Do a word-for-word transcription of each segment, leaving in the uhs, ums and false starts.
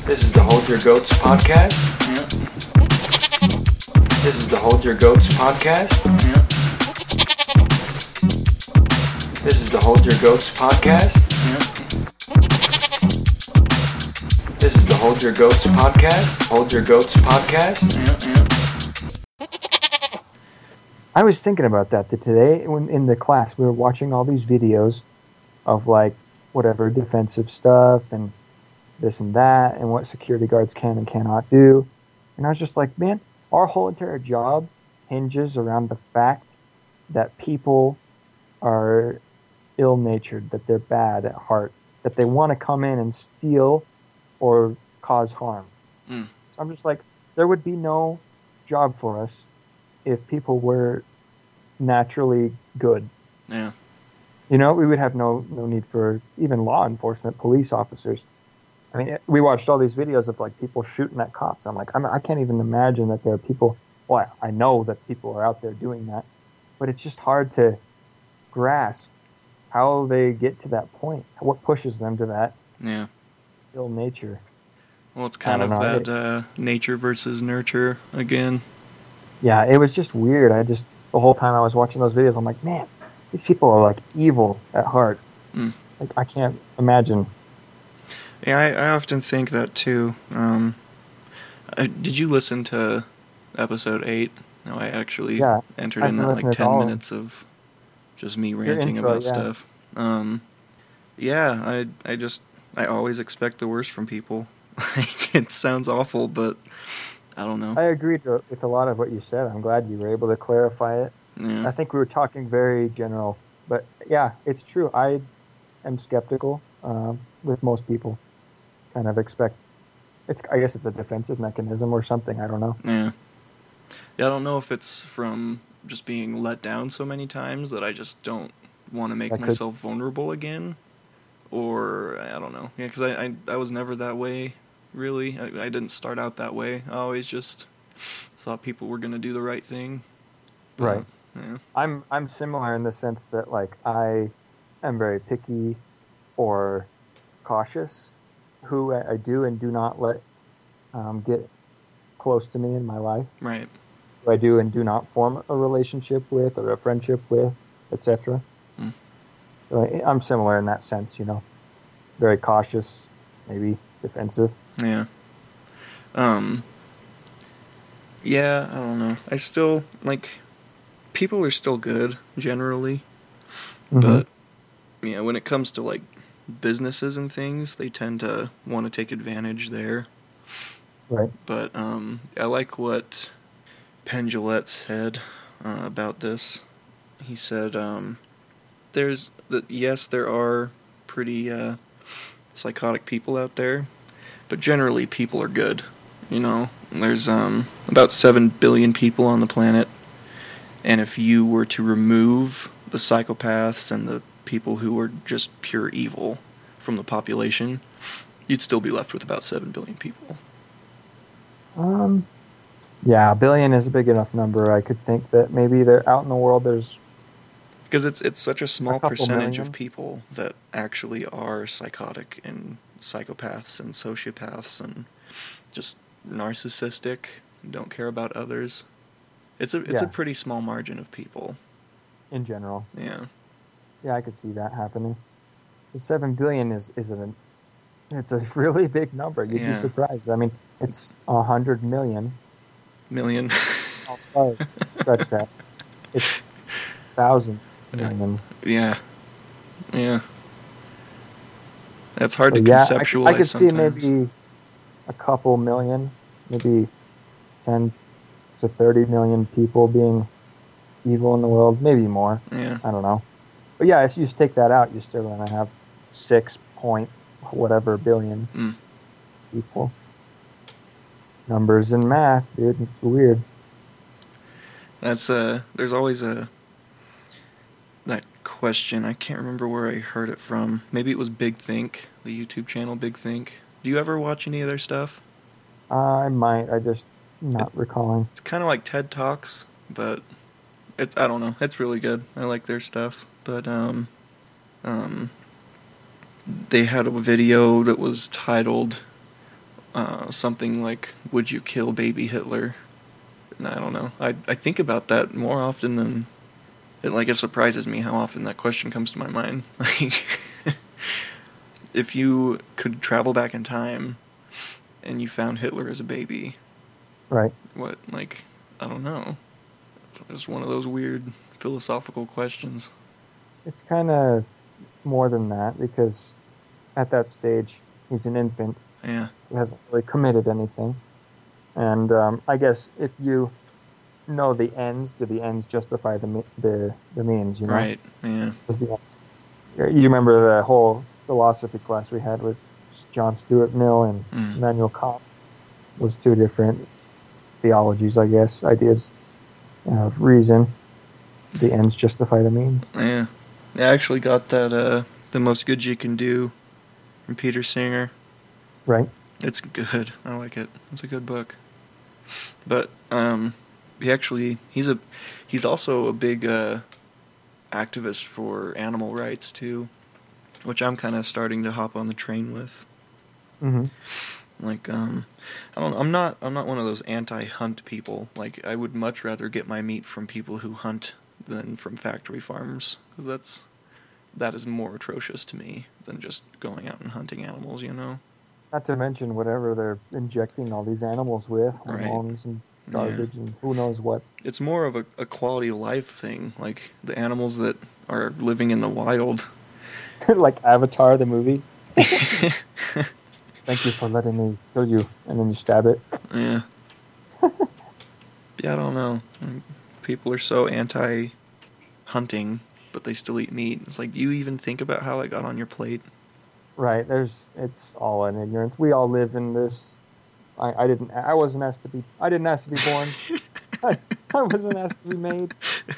This is the Hold Your Goats podcast. Yeah. This is the Hold Your Goats podcast. Yeah. This is the Hold Your Goats podcast. Yeah. This is the Hold Your Goats podcast. Hold Your Goats podcast. Yeah. Yeah. I was thinking about that that today when in the class we were watching all these videos of like whatever defensive stuff and this and that and what security guards can and cannot do. And I was just like, man, our whole entire job hinges around the fact that people are ill-natured, that they're bad at heart, that they want to come in and steal or cause harm. Mm. So I'm just like, there would be no job for us if people were naturally good. Yeah. You know, we would have no no need for even law enforcement, police officers. I mean, we watched all these videos of like people shooting at cops. I'm like, I'm, I can't even imagine that there are people. Well, I know that people are out there doing that, but it's just hard to grasp how they get to that point. What pushes them to that Yeah. ill nature? Well, it's kind I of don't know. that uh, nature versus nurture again. Yeah, it was just weird. I just the whole time I was watching those videos, I'm like, man, these people are like evil at heart. Mm. Like I can't imagine. Yeah, I, I often think that too. Um, I, did you listen to episode eight? No, I actually Yeah, entered I've in that listened like to ten all of them. minutes of just me ranting intro, about yeah. stuff. Um, yeah, I I just I always expect the worst from people. Like it sounds awful, but I don't know. I agreed to, with a lot of what you said. I'm glad you were able to clarify it. Yeah. I think we were talking very general, but yeah, it's true. I am skeptical um, with most people. Kind of expect it's. I guess it's a defensive mechanism or something. I don't know. Yeah. Yeah, I don't know if it's from just being let down so many times that I just don't want to make That could- myself vulnerable again, or I don't know. Yeah, because I, I I was never that way, really. I, I didn't start out that way. I always just thought people were gonna do the right thing. But, Right. Yeah. I'm I'm similar in the sense that like I am very picky or cautious who I, I do and do not let um, get close to me in my life. Right. Who I do and do not form a relationship with or a friendship with, et cetera. Mm. So I, I'm similar in that sense, you know, very cautious, maybe defensive. Yeah. Um. Yeah, I don't know. I still like. People are still good generally. Mhm. But yeah, when it comes to like businesses and things, they tend to want to take advantage there. Right. But um, I like what Penn Jillette said uh, about this. He said, um, "There's that. Yes, there are pretty uh, psychotic people out there, but generally people are good. You know, there's um, about seven billion people on the planet." And if you were to remove the psychopaths and the people who are just pure evil from the population, you'd still be left with about seven billion people. Um, yeah, a billion is a big enough number. I could think that maybe they're out in the world. There's Because it's it's such a small couple percentage million. of people that actually are psychotic and psychopaths and sociopaths and just narcissistic, don't care about others. It's a it's a Yeah. pretty small margin of people. in general. Yeah. Yeah, I could see that happening. The seven billion is is an it's a really big number. You'd Yeah. be surprised. I mean, it's a hundred million. Million. Oh, sorry, scratch that. It's thousand millions. Yeah. Yeah. That's hard So, to yeah, conceptualize I, could- I could see sometimes. maybe a couple million, maybe ten to thirty million people being evil in the world, maybe more. Yeah. I don't know. But yeah, if you just take that out, you're still going to have six point whatever billion Mm. people. Numbers and math, dude. It's weird. That's uh there's always a that question. I can't remember where I heard it from. Maybe it was Big Think, the YouTube channel Big Think. Do you ever watch any of their stuff? I might. I just not recalling. It's kind of like TED Talks, but it's I don't know. It's really good. I like their stuff. But um um they had a video that was titled uh, something like, would you kill baby Hitler? And I don't know. I I think about that more often than, it, like, it surprises me how often that question comes to my mind. Like, if you could travel back in time and you found Hitler as a baby, Right. what, like, I don't know. It's just one of those weird philosophical questions. It's kind of more than that, because at that stage, he's an infant. Yeah. He hasn't really committed anything. And um, I guess if you know the ends, do the ends justify the me- the, the means, you know? Right, yeah. Does the, you remember the whole philosophy class we had with John Stuart Mill and Mm. Immanuel Kant? Was two different theologies, I guess, ideas of reason. The ends justify the means. Yeah. I actually got that, uh, The Most Good You Can Do from Peter Singer. Right. It's good. I like it. It's a good book. But, um, he actually, he's a, he's also a big, uh, activist for animal rights, too, which I'm kind of starting to hop on the train with. Mm-hmm. Like, um, I don't, I'm not, I'm not one of those anti-hunt people. Like, I would much rather get my meat from people who hunt than from factory farms, because that's, that is more atrocious to me than just going out and hunting animals, you know? Not to mention whatever they're injecting all these animals with, Right. hormones and garbage and who knows what. It's more of a, a quality of life thing, like the animals that are living in the wild. Like Avatar, the movie. Thank you for letting me kill you, and then you stab it. Yeah. Yeah, I don't know. People are so anti-hunting, but they still eat meat. It's like, do you even think about how it got on your plate? Right. There's. It's all in ignorance. We all live in this. I, I didn't. I wasn't asked to be. I didn't ask to be born. I, I wasn't asked to be made.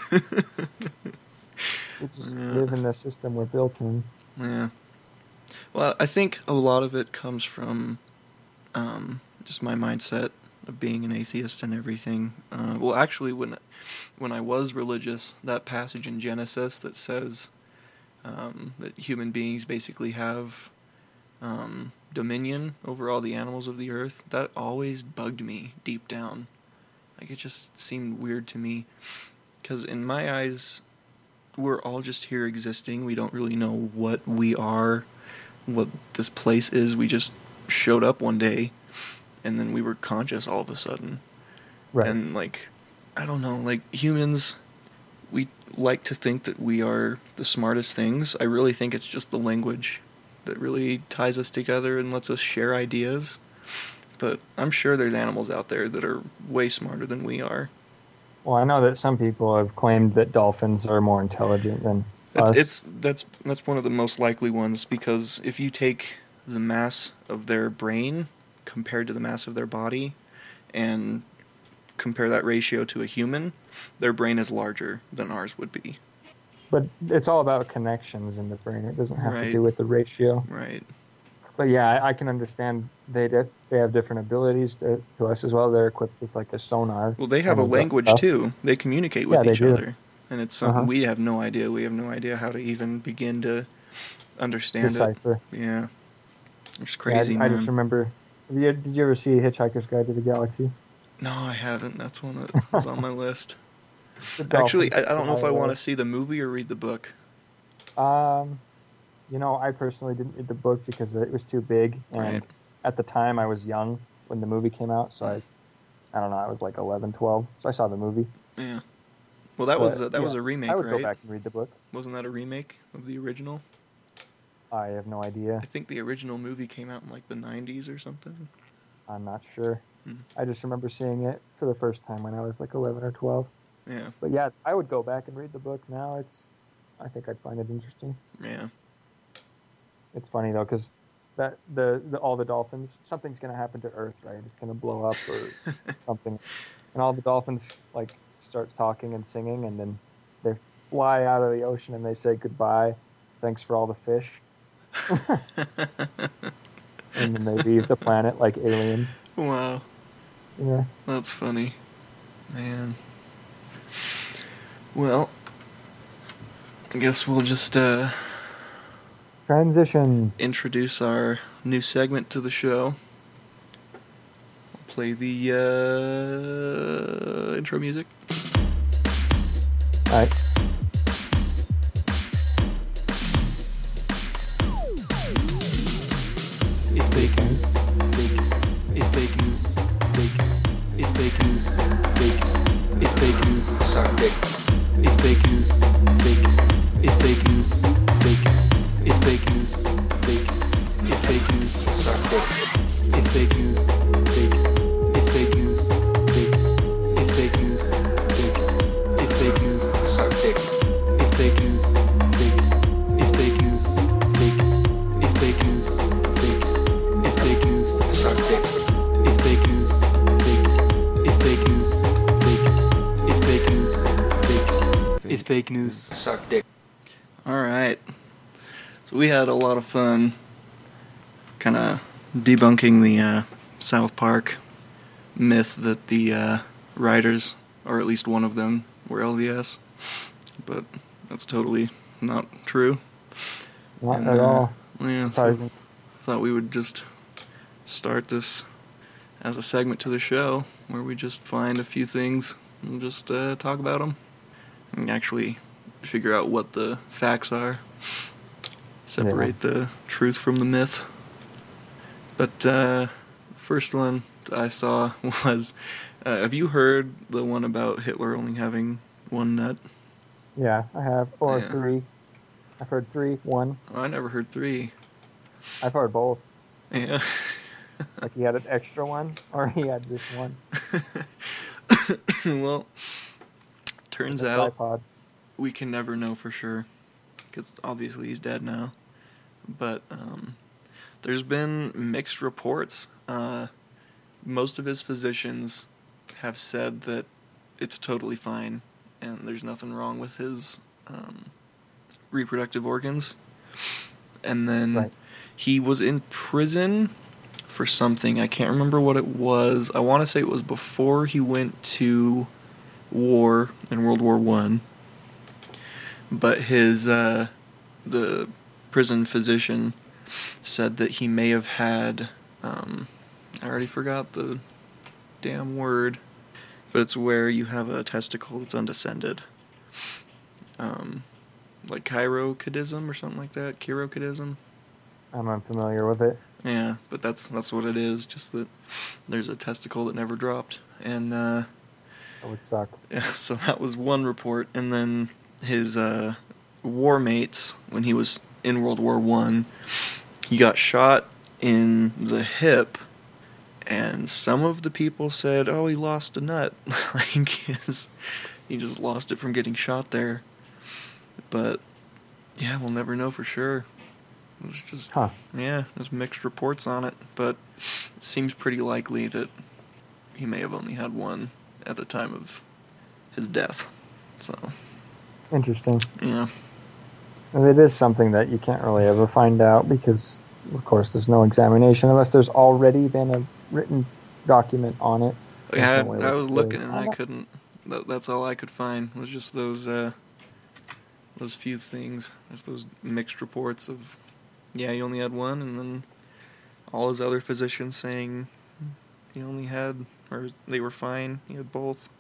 We just Yeah. live in the system we're built in. Yeah. Well, I think a lot of it comes from um, just my mindset of being an atheist and everything. Uh, well, actually, when when I was religious, that passage in Genesis that says um, that human beings basically have um, dominion over all the animals of the earth, that always bugged me deep down. Like, it just seemed weird to me, because in my eyes, we're all just here existing. We don't really know what we are, what this place is. We just showed up one day, and then we were conscious all of a sudden. Right. And, like, I don't know, like, humans, we like to think that we are the smartest things. I really think it's just the language that really ties us together and lets us share ideas. But I'm sure there's animals out there that are way smarter than we are. Well, I know that some people have claimed that dolphins are more intelligent than It's, us. it's that's that's one of the most likely ones, because if you take the mass of their brain compared to the mass of their body and compare that ratio to a human, their brain is larger than ours would be. But it's all about connections in the brain. It doesn't have to Right. do with the ratio. Right. But yeah, I, I can understand they did, they have different abilities to, to us as well. They're equipped with like a sonar. Well, they have a kind of language stuff. too. They communicate Yeah, with they each do. other. And it's something Uh-huh. we have no idea. We have no idea how to even begin to understand Decipher. it. Yeah. It's Yeah, crazy, I, I man. just remember. Have you, did you ever see Hitchhiker's Guide to the Galaxy? No, I haven't. That's one that was on my list. The Actually, I, dolphins I don't know if I fly want to away. see the movie or read the book. Um, you know, I personally didn't read the book because it was too big, and Right. at the time I was young when the movie came out, so I, I don't know, I was like eleven, twelve, so I saw the movie. Yeah. Well, that But, was a, that was yeah, a remake, I would right? go back and read the book. Wasn't that a remake of the original? I have no idea. I think the original movie came out in like the nineties or something. I'm not sure. Hmm. I just remember seeing it for the first time when I was like eleven or twelve. Yeah. But yeah, I would go back and read the book now. It's, I think I'd find it interesting. Yeah. It's funny though, because that the, the all the dolphins, something's gonna happen to Earth, right? It's gonna blow up or something, and all the dolphins like start talking and singing, and then they fly out of the ocean and they say goodbye, thanks for all the fish, and then they leave the planet like aliens. Wow. Yeah. That's funny. Man. Well, I guess we'll just uh, Transition. introduce our new segment to the show. play the uh, intro music. All right. It's fake news. Fake. It's fake news. Fake. It's fake news. Fake. It's fake news. Suck dick. It's fake news. Fake. It's fake news. Fake. It's fake news. Fake. It's fake news. Suck dick. It's fake news. Fake. It's fake news. Fake. It's fake news. Fake. It's fake news. Suck dick. It's fake news. Fake. It's fake news. Fake. It's fake news. Fake. It's fake news. Suck dick. It's fake news. Fake. It's fake news. Fake. It's fake news. Fake. It's fake news. Suck dick. All right. So we had a lot of fun kind of debunking the uh, South Park myth that the uh, writers, or at least one of them, were L D S. But that's totally not true. Not And, at uh, all. Yeah, so Surprising. thought we would just start this as a segment to the show where we just find a few things and just uh, talk about them and actually figure out what the facts are, separate the truth from the myth. But uh, first one I saw was, uh, have you heard the one about Hitler only having one nut? Yeah, I have. Or Yeah. three. I've heard three, one. Oh, I never heard three. I've heard both. Yeah. Like he had an extra one, or he had just one. Well, turns The out tripod. we can never know for sure, because obviously he's dead now. But um, there's been mixed reports. Uh, most of his physicians have said that it's totally fine, and there's nothing wrong with his um, reproductive organs. And then Right. he was in prison for something. I can't remember what it was. I want to say it was before he went to war in World War One. But his uh, the prison physician said that he may have had um, I already forgot the damn word, but it's where you have a testicle that's undescended. Um, like chirochidism or something like that. Chirochidism. I'm unfamiliar with it. Yeah, but that's that's what it is. Just that there's a testicle that never dropped, and uh, That would suck. yeah, so that was one report. And then his uh, war mates, when he was in World War One, he got shot in the hip, and some of the people said, "Oh, he lost a nut," like his, he just lost it from getting shot there. But yeah, we'll never know for sure. It's just, Huh. yeah, there's mixed reports on it, but it seems pretty likely that he may have only had one at the time of his death. So, Interesting. yeah. And it is something that you can't really ever find out because, of course, there's no examination unless there's already been a written document on it. There's Yeah, no way I, I to was say, looking and "Oh, I no." couldn't. That, that's all I could find was just those uh, those few things. Just those mixed reports of, yeah, he only had one, and then all his other physicians saying he only had, or they were fine. He had both.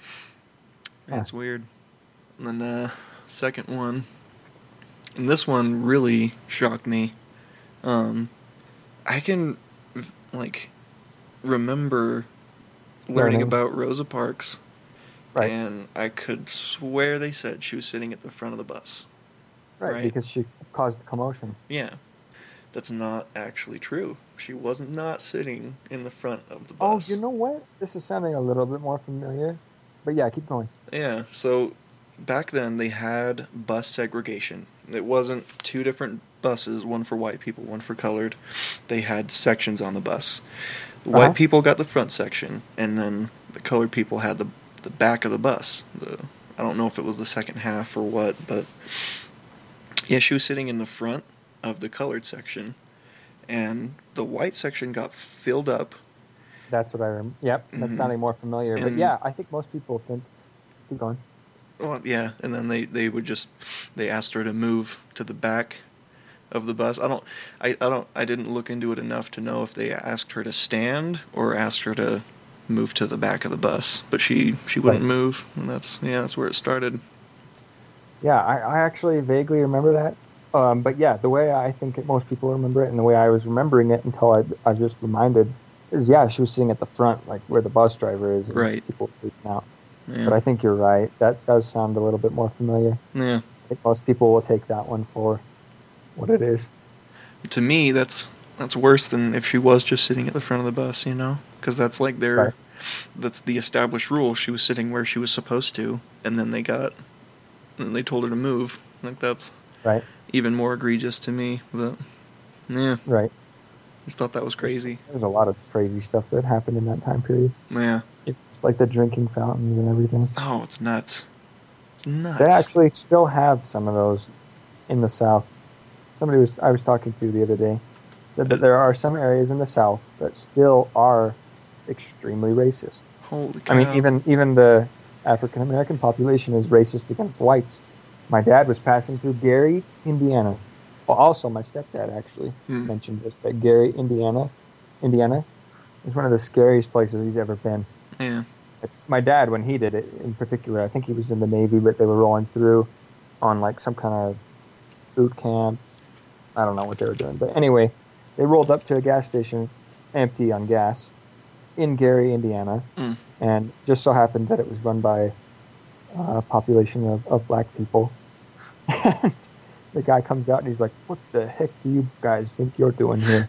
That's weird. And then uh, second one, and this one really shocked me. Um, I can like remember learning Learning. about Rosa Parks, Right. and I could swear they said she was sitting at the front of the bus. Right, right. because she caused commotion. Yeah, that's not actually true. She was not sitting in the front of the Oh, bus. you know what? This is sounding a little bit more familiar. But yeah, keep going. Yeah, so back then they had bus segregation. It wasn't two different buses, one for white people, one for colored. They had sections on the bus. The white Uh-huh. people got the front section, and then the colored people had the the back of the bus. The I don't know if it was the second half or what, but yeah, she was sitting in the front of the colored section, and the white section got filled up. That's what I remember. Yep, that's Mhm. sounding more familiar. But And- yeah, I think most people think. Keep going. Well, yeah, and then they, they would just, they asked her to move to the back of the bus. I don't, I, I don't, I didn't look into it enough to know if they asked her to stand or asked her to move to the back of the bus. But she, she wouldn't Right. move, and that's yeah, that's where it started. Yeah, I, I actually vaguely remember that. Um, but yeah, the way I think it, most people remember it, and the way I was remembering it until I, I was just reminded, is yeah, she was sitting at the front, like where the bus driver is, and Right. people freaking out. Yeah. But I think you're right. That does sound a little bit more familiar. yeah. I think most people will take that one for what it is. To me, that's that's worse than if she was just sitting at the front of the bus, you know, because that's like their, Right. that's the established rule. She was sitting where she was supposed to, and then they got, and they told her to move. Like that's Right, even more egregious to me. But yeah, right. just thought that was crazy. There's a lot of crazy stuff that happened in that time period. Yeah. It's like the drinking fountains and everything. Oh, it's nuts. It's nuts. They actually still have some of those in the South. Somebody was I was talking to the other day said that there are some areas in the South that still are extremely racist. Holy cow. I mean, even even the African American population is racist against whites. My dad was passing through Gary, Indiana. Well, also my stepdad actually Hmm. mentioned this, that Gary, Indiana, Indiana is one of the scariest places he's ever been. Yeah. My dad, when he did it in particular, I think he was in the Navy, but they were rolling through on like some kind of boot camp. I don't know what they were doing. But anyway, they rolled up to a gas station empty on gas in Gary, Indiana. Mm. And just so happened that it was run by a population of, of black people. The guy comes out and he's like, "What the heck do you guys think you're doing here?"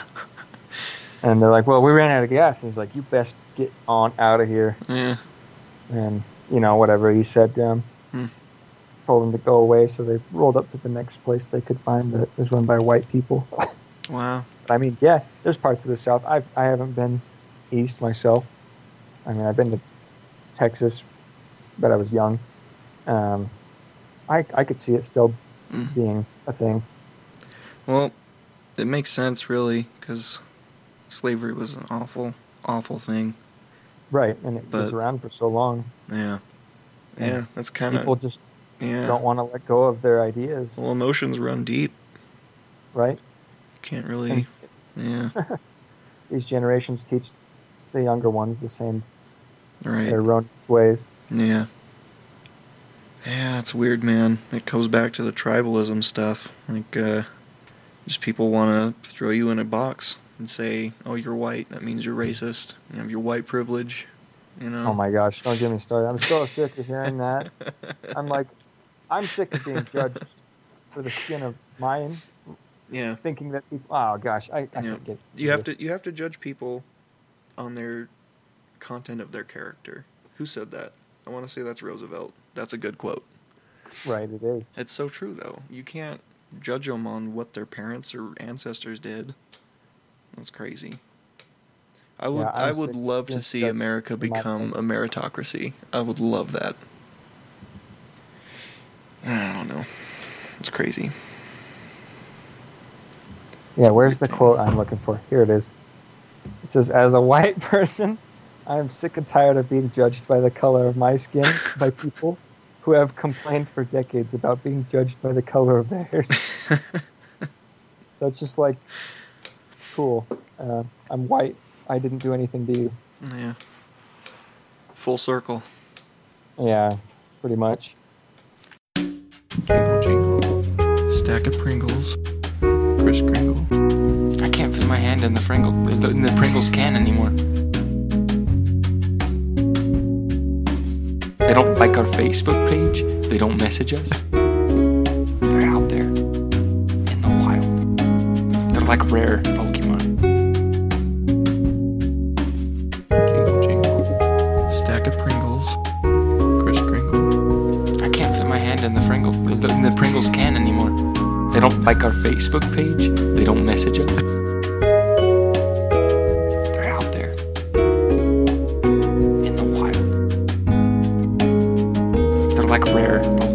And they're like, "Well, we ran out of gas." And he's like, "You best get on out of here." Yeah. And, you know, whatever he said, um, Hmm. told them to go away. So they rolled up to the next place they could find that was run by white people. Wow. I mean, yeah, there's parts of the South. I've, I haven't been east myself. I mean, I've been to Texas, but I was young. Um, I, I could see it still Mm. being a thing. Well, it makes sense, really, because slavery was an awful, awful thing. Right, and it was But- around for so long. Yeah. Yeah. Yeah, that's kind People of, just yeah. don't want to let go of their ideas, Well, emotions run deep. right? Can't really, yeah. These generations teach the younger ones the same Right. erroneous ways. Yeah. Yeah, it's weird, man. It goes back to the tribalism stuff. Like, uh, just people want to throw you in a box and say, "Oh, you're white. That means you're racist. You have your white privilege." You know. Oh my gosh, don't get me started. I'm so sick of hearing that. I'm like, I'm sick of being judged for the skin of mine, Yeah. thinking that people. Oh gosh, I, I Yeah. can't get. You have to you have to judge people on their content of their character. Who said that? I want to say that's Roosevelt. That's a good quote. Right, it is. It's so true, though. You can't judge them on what their parents or ancestors did. That's crazy. I would Yeah, I'm I would sick of love to being see judged America for my become faith. a meritocracy. I would love that. I don't know. It's crazy. Yeah, where's the Weird thing. quote I'm looking for? Here it is. It says, "As a white person, I am sick and tired of being judged by the color of my skin by people who have complained for decades about being judged by the color of theirs." So it's just like, cool. Uh, I'm white. I didn't do anything to you. Yeah. Full circle. Yeah, pretty much. Jingle, jingle. Stack of Pringles. Kris Kringle. I can't fit my hand in the Pringle in the Pringles can anymore. They don't like our Facebook page. They don't message us. They're out there in the wild. They're like rare Pokemon. Jingle, jingle. Stack of Pringles. Kris Kringle. I can't fit my hand in the Pringle in the Pringles can anymore. They don't like our Facebook page. They don't message us. They're out there in the wild. They're like rare